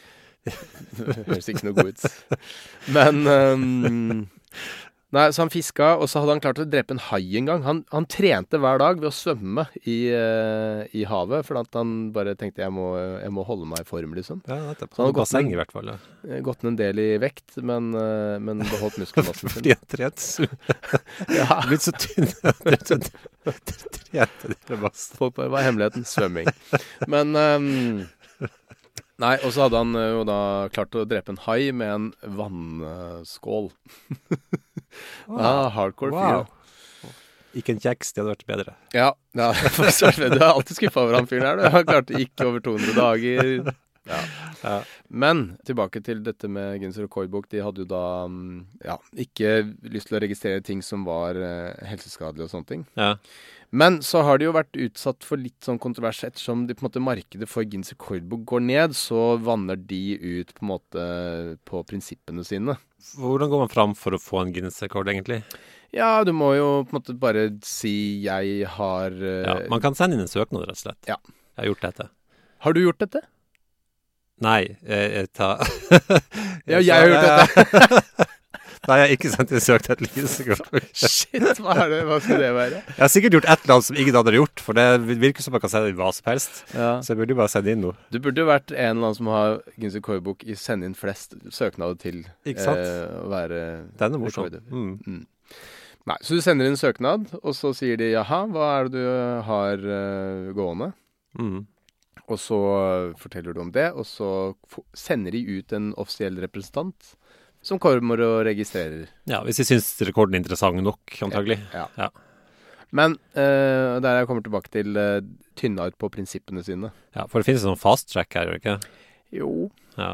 E: Det høres ikke noe god ut. Men um, Nei, så han fiska, og så hadde han klart å drepe en hai en gang. Han, han trente hver dag ved å svømme i, uh, i havet, for at han bare tenkte jeg må, jeg må holde meg i form, liksom.
F: Ja, det
E: så han
F: har gått basseng i hvert fall. Ja.
E: Gått ned en del i vekt, men, uh, men beholdt muskelmassen sin.
F: Fordi han trent så... ja. Blitt så tynn. Trente dere bass.
E: Folk bare, hva er hemmeligheten? Svømming. Men... Um, Nei, og så hadde han jo da klart å drepe en hai med en vannskål.
F: Wow.
E: Ja, hardcore fyr.
F: Wow. Ikke en kjeks, det hadde vært bedre.
E: Ja, ja du er alltid skuffet over han fyren her. Du har klart ikke over to hundre dager. Ja. Ja. Men tilbake til dette med Guinness rekordbok. De hadde jo da ja, ikke lyst til å registrere ting som var uh, helseskadelige og sånne ting.
F: Ja.
E: Men så har de jo vært utsatt for litt sånn kontrovers. Ettersom de, på en måte, markedet for Guinness rekordbok går ned, så vanner de ut på en måte på prinsippene sine.
F: Hvordan går man fram for å få en Guinness-rekord, egentlig?
E: Ja, du må jo på en måte bare si jeg har uh...
F: Ja, man kan sende inn en søknad, rett og slett.
E: Ja.
F: Jeg har gjort dette.
E: Har du gjort dette?
F: Nei, jeg, jeg tar...
E: ja, jeg har gjort dette.
F: Nei, jeg har ikke sendt en søknad til Guinness.
E: Shit, hva er det? Hva skal det være?
F: Jeg har sikkert gjort et eller annet som ingen hadde gjort, for det virker som man kan sende inn hva som helst. Ja. Så jeg burde jo bare sende inn noe.
E: Du burde jo vært en eller annen som har Guinness rekordbok i sende inn flest søknader til eh, å være
F: Den er morsom. Mm.
E: Mm. Nei, så du sender inn en søknad, og så sier de, jaha, hva er det du har uh, gående?
F: Mm.
E: Og så forteller du om det, og så sender de ut en offisiell representant som kommer og registrerer.
F: Ja, hvis jeg synes rekorden er interessant nok, antagelig.
E: Ja.
F: Ja.
E: Men uh, der jeg kommer tilbake til uh, tynna ut på prinsippene sine.
F: Ja, for det finnes en sånn fast track her, gjør det ikke?
E: Jo.
F: Ja.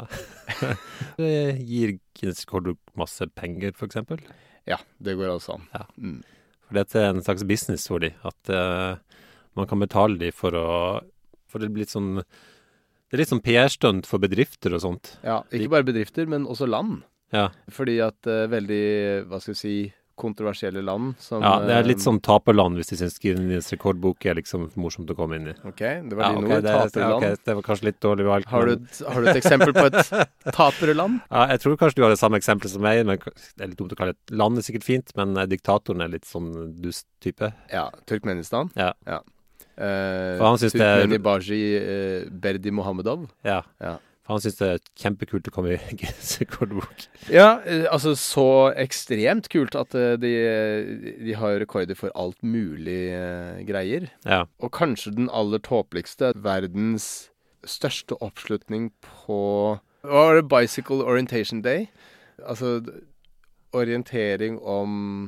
F: Det gir Guinness rekordbok masse penger, for eksempel.
E: Ja, det går altså an.
F: Ja.
E: Mm.
F: For dette er en slags business for de, at uh, man kan betale de for å, for det blir litt sånn, det er litt sånn P R-stunt for bedrifter og sånt.
E: Ja, ikke bare bedrifter, men også land.
F: Ja.
E: Fordi at uh, veldig, hva skal vi si, kontroversielle land som...
F: Ja, det er litt sånn taperland hvis de synes Guinness rekordbok er liksom morsomt å komme inn i.
E: Ok, det var
F: ja,
E: dine
F: okay,
E: ord,
F: det,
E: taperland.
F: Ja, ok, det var kanskje litt dårlig valg.
E: Har,
F: men...
E: du, har du et eksempel på et taperland?
F: Ja, jeg tror kanskje du har det samme eksempel som meg, men det er litt dumt å kalle det. Landet sikkert fint, men diktatoren er litt sånn dust-type.
E: Ja, Turkmenistan.
F: Ja.
E: Ja. Uh,
F: For han synes det er...
E: Turkmenibaji uh, Berdi Mohammedov.
F: Ja,
E: ja.
F: For han synes det er kjempekult å komme i Guinness rekordbok.
E: Ja, uh, altså så ekstremt kult at uh, de, de har rekorder for alt mulig uh, greier.
F: Ja.
E: Og kanskje den aller tåpeligste, verdens største oppslutning på... Hva var det? Bicycle Orientation Day? Altså orientering om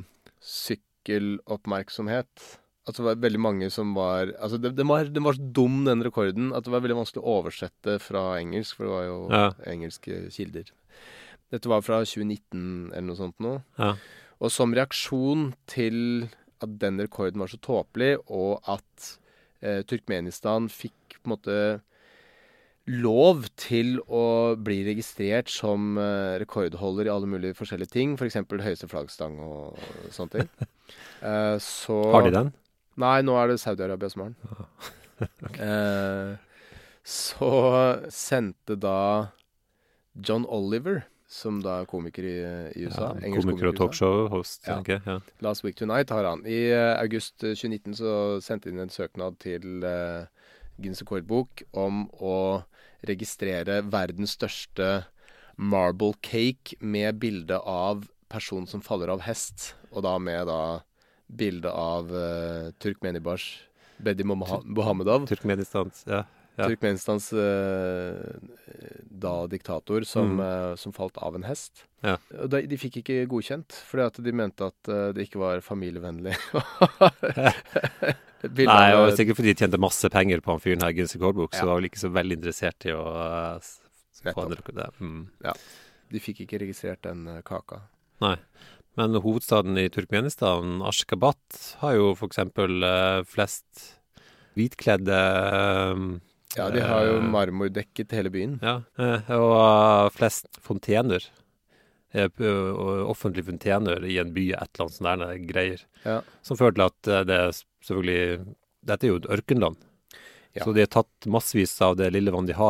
E: sykkeloppmerksomhet. Altså det var veldig mange som var... Altså det, det, var, det var så dum, den rekorden, at det var veldig vanskelig å oversette fra engelsk, for det var jo
F: ja.
E: engelske kilder. Dette var fra tjue nitten eller noe sånt nå.
F: Ja.
E: Og som reaksjon til at den rekorden var så tåpelig, og at eh, Turkmenistan fikk på en måte lov til å bli registrert som eh, rekordholder i alle mulige forskjellige ting, for eksempel høyeste flaggstang og, og sånne ting. eh, så...
F: Har de den?
E: Nei, nå er det Saudi-Arabia som har den. Okay. Eh, så sendte da John Oliver, som da er komiker i, i U S A.
F: Ja, komiker og talkshow-host.
E: Ja.
F: Okay, ja.
E: Last Week Tonight har han. I uh, august tjue nitten så sendte inn en søknad til uh, Guinness rekordbok om å registrere verdens største marble cake med bilde av person som faller av hest, og da med da bilde av uh, Turkmenibaj Berdi Mohammedov.
F: Turkmenistans, ja. Ja.
E: Turkmenistans uh, da diktator som, mm. uh, som falt av en hest.
F: Ja.
E: Og de, de fikk ikke godkjent, fordi at de mente at uh, det ikke var familievennlig.
F: Nei, og sikkert fordi de tjente masse penger på han fyren her, Guinness rekordbok,
E: ja.
F: så var vel ikke så veldig interessert i å uh, få en rekord der. Mm.
E: Ja, de fikk ikke registrert den uh, kaka.
F: Nei. Men hovedstaden i Turkmenistan, Ashgabat, har jo for eksempel uh, flest hvitkledde uh,
E: Ja, de har jo marmordekket hele byen.
F: Ja, uh, og uh, flest fontener. Uh, offentlige fontener i en by, et eller annet sånt der greier.
E: Ja.
F: Som fører til at uh, det er selvfølgelig... Dette er jo et ørkenland. Ja. Så de har tatt massevis av det lille vann de har for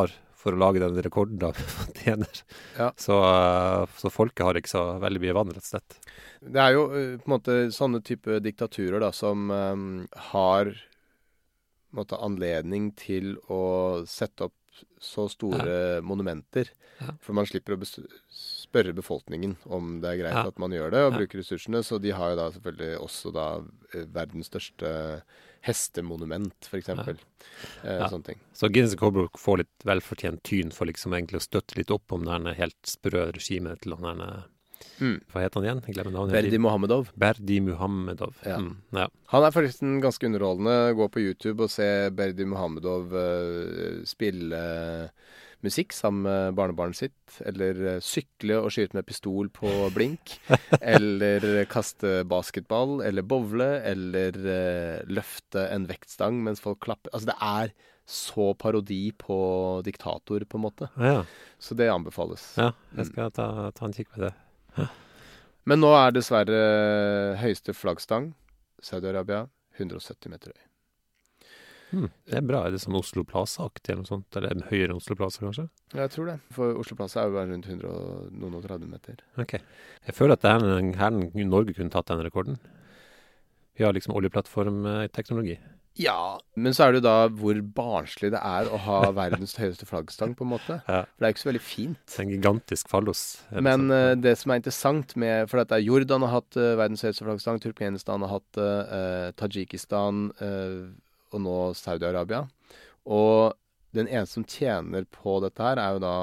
F: for å lage den rekorden av fontener.
E: Ja.
F: Så, uh, så folket har ikke så veldig mye vann, rett og slett.
E: Det er jo uh, på en måte sånne type diktaturer da, som um, har på en måte, anledning til å sette opp så store ja. monumenter. Ja. For man slipper å bes- spørre befolkningen om det er greit ja. at man gjør det, og ja. bruker ressursene. Så de har jo da selvfølgelig også da verdens største hestemonument, for eksempel. Ja. Eh,
F: ja.
E: Sånne ting.
F: Så Guinness Rekordbok får litt velfortjent tyn for liksom egentlig å støtte litt opp om denne helt sprø regimet til han derne Mm. Hva heter han igjen? Jeg glemmer navnet.
E: Berdi Muhammedov.
F: Berdi Muhammedov.
E: Ja.
F: Mm. Ja.
E: Han er forresten ganske underholdende. Gå på YouTube og se Berdi Muhammedov uh, spille uh, musikk sammen med barnebarnet sitt. Eller uh, sykle og skyte med pistol på blink. Eller kaste basketball. Eller bowle. Eller uh, løfte en vektstang mens folk klapper. Altså det er så parodi på diktator, på en måte.
F: Ja.
E: Så det anbefales.
F: Ja, jeg skal ta, ta en kikk på det.
E: Men nå er dessverre høyeste flaggstang Saudi-Arabia hundre og sytti meter høy.
F: Hmm, det er bra. Er det sånn Oslo Plaza-aktig eller noe sånt? Eller høyere enn Oslo Plaza, kanskje?
E: Jeg tror det. For Oslo Plaza er jo bare rundt hundre og noen og tretti meter.
F: Ok. Jeg føler at det her, her Norge kunne tatt den rekorden. Vi har liksom oljeplattformteknologi.
E: Ja, men så er det jo da hvor barnslig det er å ha verdens høyeste flaggstang, på en måte.
F: Ja.
E: For det er jo ikke så veldig fint.
F: En gigantisk fallos.
E: Men uh, det som er interessant med, for dette er Jordan har hatt uh, verdens høyeste flaggstang, Turkmenistan har hatt det, uh, Tajikistan uh, og nå Saudi-Arabia. Og den eneste som tjener på dette her er jo da,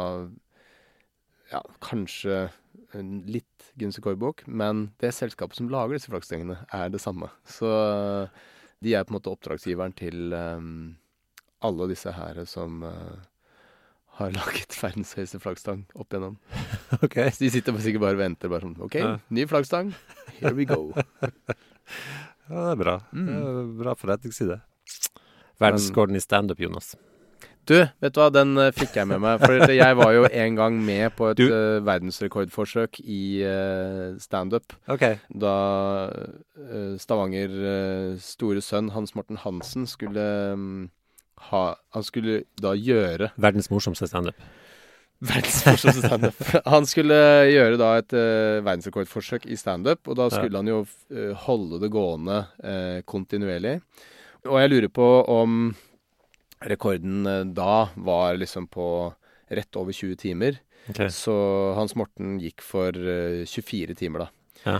E: ja, kanskje litt Guinness Rekordbok, men det selskapet som lager disse flaggstengene er det samme. Så uh, de er på en måte oppdragsgiveren til um, alle disse her som uh, har laget verdens høyeste flaggstang opp igjennom.
F: Ok.
E: Så de sitter sikkert bare og venter, bare sånn, ok, ja. ny flaggstang, here we go.
F: Ja, det er bra.
E: Mm.
F: Det er bra forretningsside. Verdensrekorden i stand-up, Jonas.
E: Du, vet du hva, den uh, fikk jeg med meg, for jeg var jo en gang med på et uh, verdensrekordforsøk i uh, stand-up.
F: Ok.
E: Da uh, Stavanger uh, store sønn, Hans Morten Hansen, skulle um, ha, han skulle da gjøre...
F: Verdens morsomste stand-up.
E: Verdens morsomste stand-up. Han skulle gjøre da et uh, verdensrekordforsøk i stand-up, og da skulle ja. han jo uh, holde det gående uh, kontinuerlig. Og jeg lurer på om... Rekorden da var liksom på rett over tjue timer. Okay. Så Hans Morten gikk for uh, tjuefire timer da.
F: Ja.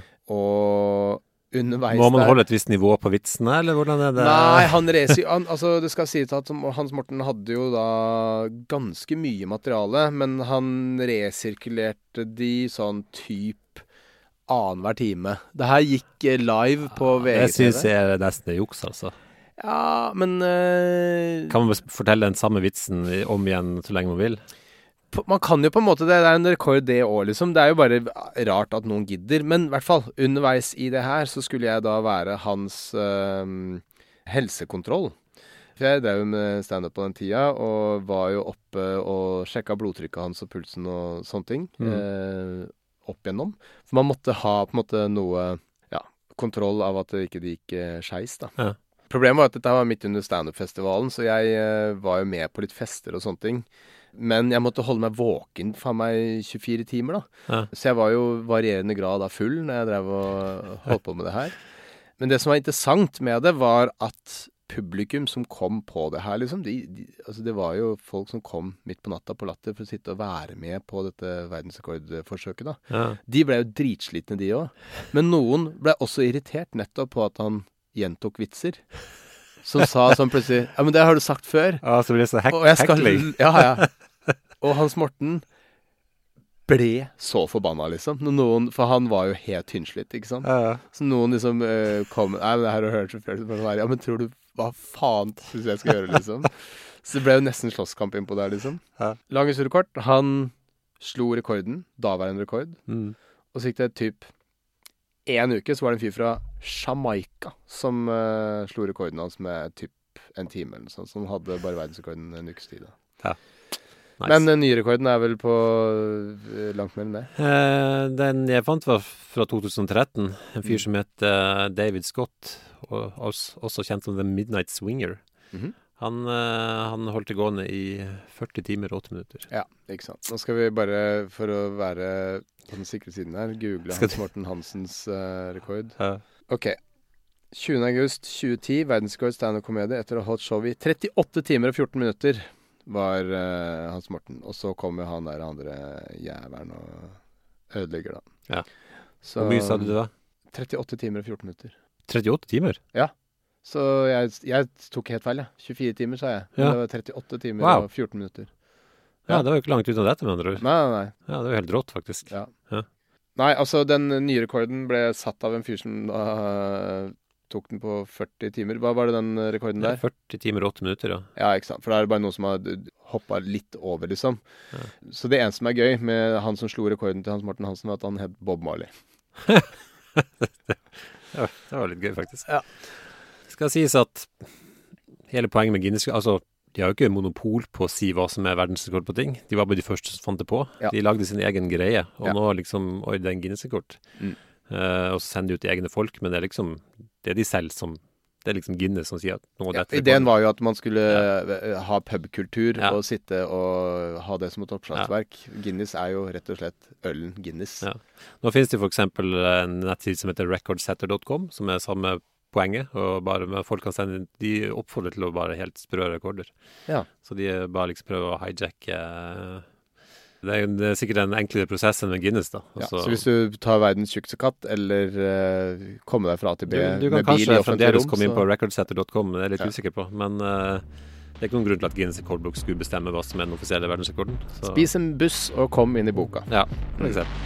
E: Og underveis der...
F: Må man der, holde et visst nivå på vitsene, eller hvordan er det?
E: Nei, han reser han, altså det skal sies at Hans Morten hadde jo da ganske mye materiale, men han resirkulerte de sånn typ annenhver time. Det her gikk live på V G T V.
F: Jeg synes jeg er nesten juks, altså.
E: Ja, men uh,
F: kan man fortelle den samme vitsen om igjen så lenge man vil?
E: På, man kan jo på en måte, det er en rekord det år liksom. Det er jo bare rart at noen gidder. Men i hvert fall, underveis i det her så skulle jeg da være hans uh, helsekontroll. For jeg drev med stand-up på den tida, og var jo oppe og sjekka blodtrykket hans og pulsen og sånne ting. Mm. Uh, opp igjennom. For man måtte ha på en måte noe, ja, kontroll av at det ikke gikk uh, skeis da. Ja. Problemet var at dette var midt under stand-up-festivalen, så jeg uh, var jo med på litt fester og sånne ting. Men jeg måtte holde meg våken for meg tjuefire timer da. Ja. Så jeg var jo varierende grad av full når jeg drev og holdt på med det her. Men det som var interessant med det var at publikum som kom på det her, liksom, de, de, altså det var jo folk som kom midt på natta på Latter for å sitte og være med på dette verdensrekordforsøket da. Ja. De ble jo dritslitne de også. Men noen ble også irritert nettopp på at han gjentok vitser, som sa sånn plutselig, ja, men det har du sagt før.
F: Ja, så blir det så hek-
E: hekling. Ja, ja. Og Hans Morten ble så forbanna, liksom. Noen, for han var jo helt tynnslitt, ikke sant? Ja, ja. Så noen liksom uh, kom, nei, men det her har du hørt så før, ja, men tror du, hva faen synes jeg skal gjøre, liksom? Så det ble jo nesten slåsskamp inn på der, liksom. Ja. Lang historie kort, han slo rekorden, daværende rekord, mm. og så gikk det typ en uke, så var det en fyr fra Jamaica som uh, slo rekorden hans med typ en time eller sånn, som hadde bare verdensrekorden en ukes tid. Da. Ja. Nice. Men uh, nye rekorden er vel på uh, langt mer enn det?
F: Uh, den jeg fant var fra to tusen tretten. En fyr mm. som het uh, David Scott, og også, også kjent som The Midnight Swinger. Mm-hmm. Han, uh, han holdt det gående i førti timer og åtte minutter.
E: Ja, ikke sant. Nå skal vi bare, for å være på den sikre siden her, google Hans Morten Hansens uh, rekord.
F: Ja.
E: Ok. tjuende august tjue ti, verdensrekord stand-up-komedie etter å ha holdt show i trettiåtte timer og fjorten minutter var uh, Hans Morten. Og så kommer han der andre jæveren og ødelegger da.
F: Ja.
E: Så,
F: hvor mye sa du det da?
E: trettiåtte timer og fjorten minutter.
F: trettiåtte timer?
E: Ja. Så jeg, jeg tok helt feil, ja. tjuefire timer, sa jeg.
F: Ja.
E: Det var trettiåtte timer
F: wow.
E: og fjorten minutter.
F: Ja. ja, det var jo ikke langt unna dette, med andre ord.
E: Nei, nei, nei.
F: Ja, det var jo helt rått, faktisk.
E: Ja.
F: Ja.
E: Nei, altså, den nye rekorden ble satt av en fyr som uh, tok den på førti timer. Hva var det den rekorden der?
F: Ja, førti timer og åtte minutter, ja.
E: Ja, ikke sant. For det er bare noen som har hoppet litt over, liksom. Ja. Så det eneste som er gøy med han som slo rekorden til Hans Morten Hansen, var at han het Bob Marley.
F: det, var, det var litt gøy, faktisk.
E: Ja.
F: Skal sies at hele poenget med Guinness, altså de har jo ikke monopol på å si hva som er verdensrekord på ting. De var bare de første som fant det på. Ja. De lagde sin egen greie, og ja. nå liksom, oi, det er en Guinness-rekord. Mm. Uh, og så sender de ut egne folk, men det er liksom, det er de selv som, det er liksom Guinness som sier at nå er dette.
E: Ja, ideen var jo at man skulle ja. ha pubkultur ja. og sitte og ha det som et oppslagsverk. Ja. Guinness er jo rett og slett ølen Guinness. Ja.
F: Nå finnes det for eksempel en nettside som heter record setter dot com, som er samme poenget, og bare med folk kan sende, de oppfordrer til å bare helt sprø rekorder. Ja. Så de bare liksom prøver å hijacke. Det er, det er sikkert en enklere prosess enn med Guinness, da.
E: Ja, så hvis du tar verdens tjukkeste katt, eller uh, kommer deg fra A til B
F: du, du
E: med bil i offentlig rom,
F: Du kan kanskje fremdeles komme inn på record setter dot com, det er jeg litt ja. usikker på, men uh, det er ikke noen grunn til at Guinness rekordbok skulle bestemme hva som er den offisielle verdensrekorden. Så.
E: Spis en buss og kom inn i boka.
F: Ja, for eksempel.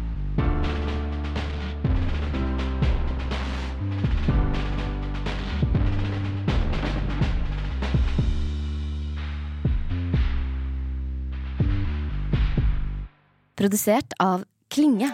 H: Produsert av Klinge.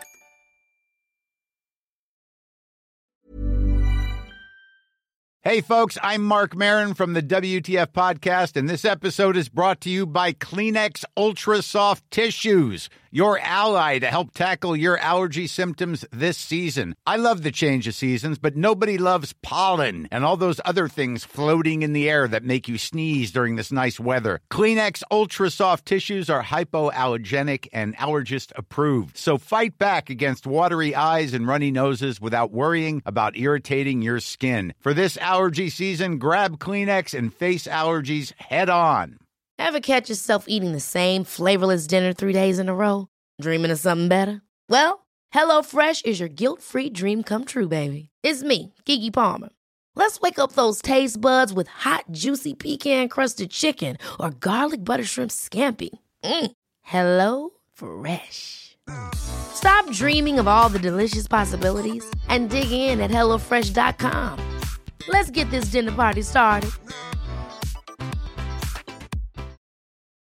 C: Hey folks, I'm Mark Maron from the W T F podcast, and this episode is brought to you by Kleenex Ultra Soft Tissues, your ally to help tackle your allergy symptoms this season. I love the change of seasons, but nobody loves pollen and all those other things floating in the air that make you sneeze during this nice weather. Kleenex Ultra Soft Tissues are hypoallergenic and allergist approved, so fight back against watery eyes and runny noses without worrying about irritating your skin. For this allergy season, grab Kleenex and face allergies head on.
I: Ever catch yourself eating the same flavorless dinner three days in a row? Dreaming of something better? Well, HelloFresh is your guilt-free dream come true, baby. It's me, Keke Palmer. Let's wake up those taste buds with hot, juicy pecan-crusted chicken or garlic butter shrimp scampi. Mm. Hello Fresh. Stop dreaming of all the delicious possibilities and dig in at hello fresh dot com. Let's get this dinner party started.